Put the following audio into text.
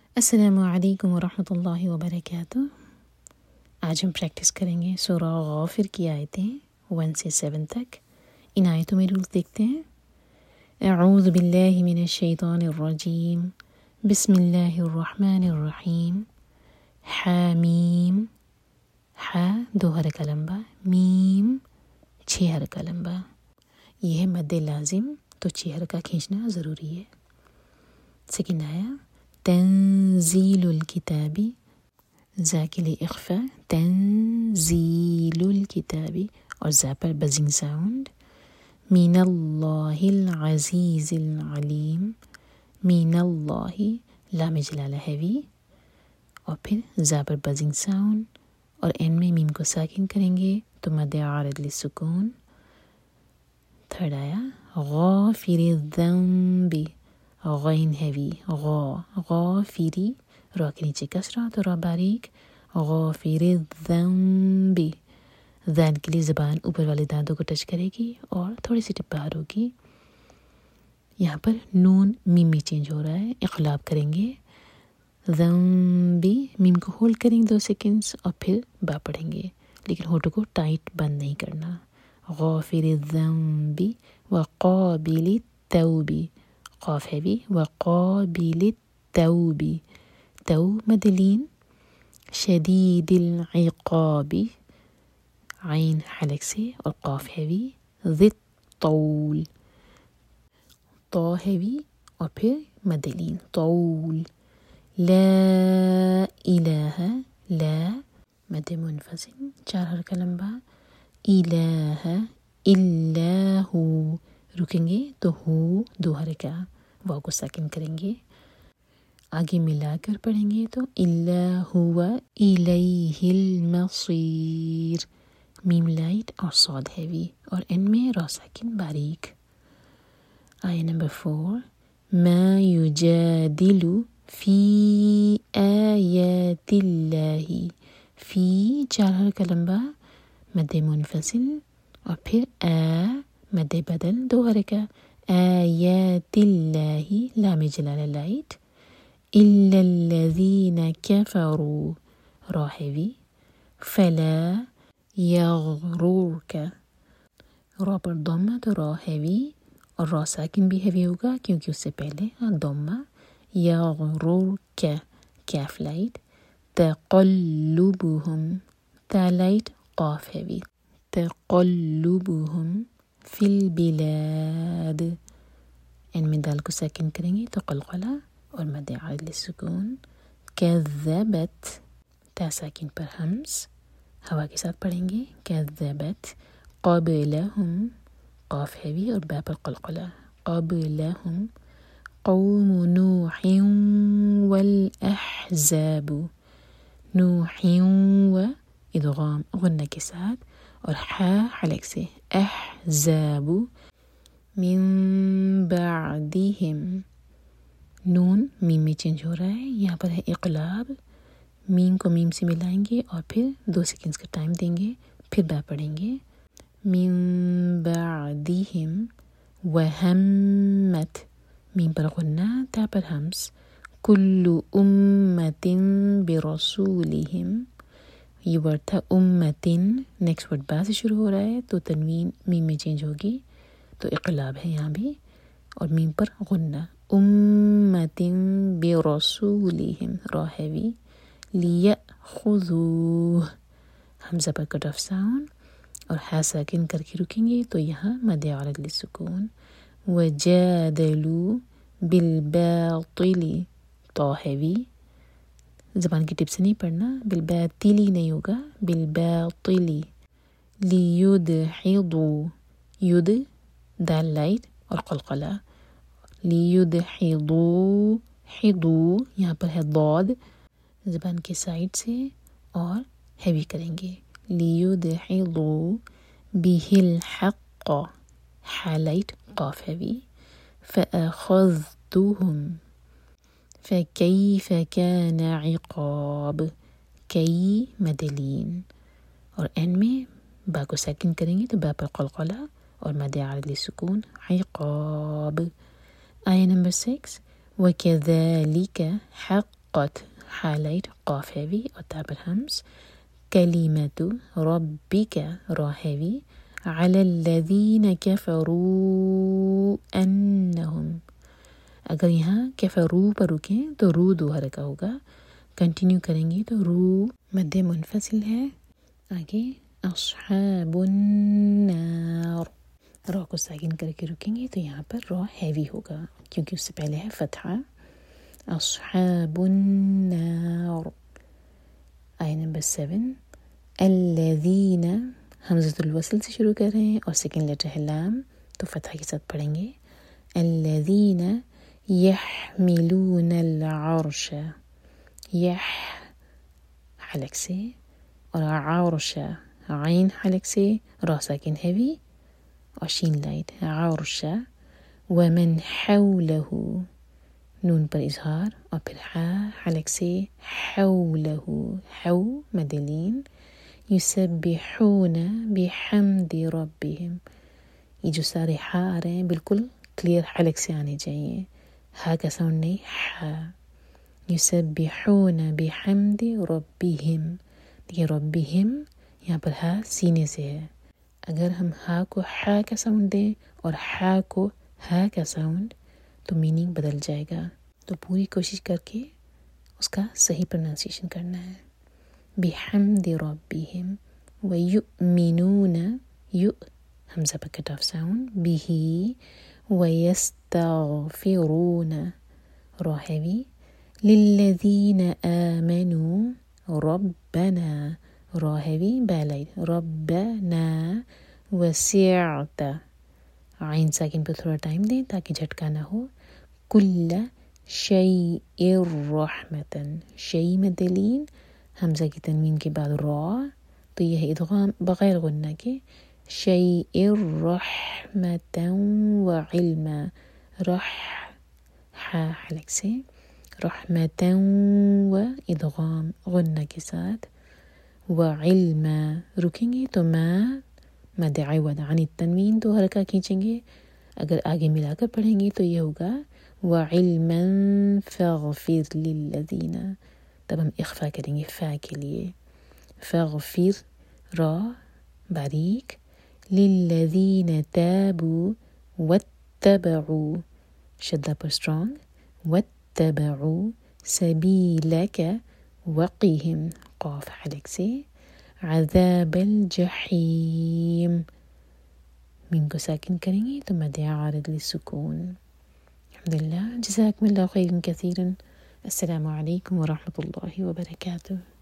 السلام علیکم ورحمۃ اللہ وبرکاتہ۔ آج ہم پریکٹس کریں گے سورہ غافر کی آیتیں 1 سے 7 تک۔ ان آیتوں میں رولز دیکھتے ہیں۔ اعوذ باللہ من الشیطان الرجیم، بسم اللہ الرحمن الرحیم۔ حامیم، ح 2 حرکہ لمبا، میم 6 حرکہ لمبا۔ یہ ہے مد لازم، تو 6 حرکہ کھینچنا ضروری ہے۔ سیکنڈ آیا تنزیل الکتابی، زا کے لیے اخفا، تنزیل الکتابی، اور زا پر بزنگ ساؤنڈ۔ من اللہ العزیز العلیم، من اللہ لام جلالہ ہیوی، اور پھر زا پر بزنگ ساؤنڈ، اور اینڈ میں میم کو ساکن کریں گے تو مد عارض للسکون۔ تھرڈ آیا غافر الذنب، غین ہیوی، غافری، را کے نیچے کسرہ تو را باریک، غافر الذنب، ذال کے لیے زبان اوپر والے دانتوں کو ٹچ کرے گی اور تھوڑی سی ٹپ باہر ہوگی۔ یہاں پر نون میم میں چینج ہو رہا ہے، اقلاب کریں گے، ذنبی، میم کو ہولڈ کریں گے 2 سیکنڈز اور پھر با پڑھیں گے، لیکن ہونٹوں کو ٹائٹ بند نہیں کرنا۔ غافر الذنب وقابل التوب، قاف ہیوی، وقابل التوب، تو مد لین، شدید العقاب، عین حلق سے اور قاف ہیوی، ذی الطول، طا ہیوی اور پھر مد لین، طول، لا الہ، لا مد منفصل 4 حرکہ لمبا، الہ الا ہو، رکیں گے تو ہو 2 حرکہ، واو کو ساکن کریں گے، آگے ملا کر پڑھیں گے تو الا ہوا الیہ المصیر، میم لائٹ اور صاد ہیوی، اور اینڈ میں را ساکن باریک۔ آیہ نمبر 4 ما یجادل فی آیات اللہ، فی 4 حرکہ لمبا، مد منفصل اور پھر مد بدل 2 حرکہ، آیات اللہ لام جلالہ لائٹ، الا الذین کفروا، را ہیوی، فلا یغررک، را پر ضمہ تو را ہیوی اور را ساکن بھی ہیوی ہوگا کیونکہ اس سے پہلے ضمہ، یغررک، کیف لائٹ، تقلبہم، تا لائٹ قاف ہیوی، تقلبہم فی البلاد، اینڈ میں دال کو ساکن کریں گے تو قلقلہ اور مد عارض للسکون۔ کذبت، تا ساکن پر ہمز، ہوا کے ساتھ پڑھیں گے، کذبت قبلہم، قاف ہیوی اور با پر قلقلہ، قبلہم قوم نوح والاحزاب، نوح و ادغام غنہ کے ساتھ اور حلق سے، احزاب من بعدہم، نون میم میں چینج ہو رہا ہے، یہاں پر ہے اقلاب، میم کو میم سے ملائیں گے اور پھر 2 سیکنڈز کا ٹائم دیں گے، پھر با پڑھیں گے، من بعدہم وہمت، میم پر غنہ تا پر ہمز، کل امت برسولہم، یہ ورڈ تھا امتن، نیکسٹ ورڈ با سے شروع ہو رہا ہے تو تنوین میم میں چینج ہوگی تو اقلاب ہے یہاں بھی، اور میم پر غنہ، امت برسولہم، را ہیوی، لیأخذوہ، حمزہ پر کٹ آف ساؤنڈ اور ہا ساکن کر کے رکیں گے تو یہاں مد عارض للسکون۔ وجادلوا بالباطل، طا ہیوی، زبان کی ٹپ سے نہیں پڑھنا، بالباطلی نہیں ہوگا، بالباطل، لیدحضوا، ید دال لائٹ اور قلقلہ، لیدحضوا، حضو یہاں پر ہے ضاد، زبان کے سائڈ سے اور ہیوی کریں گے، لیدحضوا بہ الحق، حا لائٹ قاف ہیوی، فأخذتهم، فکیف کان عقاب، کئی مد لین، اور اینڈ میں با کو ساکن کریں گے تو با پر قلقلہ اور مد عارض للسکون، عقاب۔ آیہ نمبر 6 وَكَذَلِكَ حَقَّ حقت highlight قاف heavy اور تا پر ہمز کلمت ربک را heavy على الذین کفروا انہم. اگر یہاں کفروا پر رکیں تو رو دو حرکہ ہوگا. کنٹینیو کریں گے تو رو مد منفصل ہے. آگے اصحاب النار را کو ساکن کر کے رکیں گے تو یہاں پر را ہیوی ہوگا کیونکہ اس سے پہلے ہے فتحہ. اصحاب النار. آیہ نمبر 7 الذین حمزۃ الوصل سے شروع کر رہے ہیں اور سیکنڈ لیٹر ہے لام تو فتحہ کے ساتھ پڑھیں گے. الذین یحملون العرش حلق سے اور عرش عین حلق سے را ساکن ہیوی اور شین لائٹ عرش ومن حولہ نون پر اظہار اور پھر حلق سے حولہ حو مدلین یسبحون بحمد ربہم. یہ جو سارے ہا آ رہے ہیں بالکل کلیئر حلق سے آنے چاہیے. ہا کا ساؤنڈ نہیں ہا. یسبحون بحمد ربہم. دیکھیے ربہم یہاں پر ہا سینے سے ہے. اگر ہم ہا کو ہا کا ساؤنڈ دیں اور ہا کو ہا کا ساؤنڈ تو میننگ بدل جائے گا. تو پوری کوشش کر کے اس کا صحیح پروننسیشن کرنا ہے. بحمد ربہم ویؤمنون یو حمزہ پر کٹ آف ساؤنڈ بھی ویستغفرون را ہیوی للذین آمنوا ربنا را ہیوی بیلائٹ ربنا وسعت عین ساکن پر تھوڑا ٹائم دیں تاکہ جھٹکا نہ ہو. کل شیء رحمتن شیء مدلین حمزہ کی تنوین کے بعد را تو یہ ہے ادغام بغیر غنہ کے. شیء رحمتا وعلما رح حلق سے رحمتا و ادغام غنہ کے ساتھ وعلما رکیں گے تو ما مد عوض عن التنوین تو حرکہ کھینچیں گے. اگر آگے ملا کر پڑھیں گے تو یہ ہوگا وعلما فاغفر للذین. تب ہم اخفا کریں گے فا کے لیے. فاغفر را باریک للذین تابوا واتبعوا شدہ پر اسٹرانگ واتبعوا سبیلک وقہم قاف حلق سے عذاب الجحیم. میم کو ساکن کریں گے تو مد عارض للسکون. الحمدللہ جزاکم اللہ خیرا کثیرا. السلام علیکم ورحمۃ اللہ وبرکاتہ.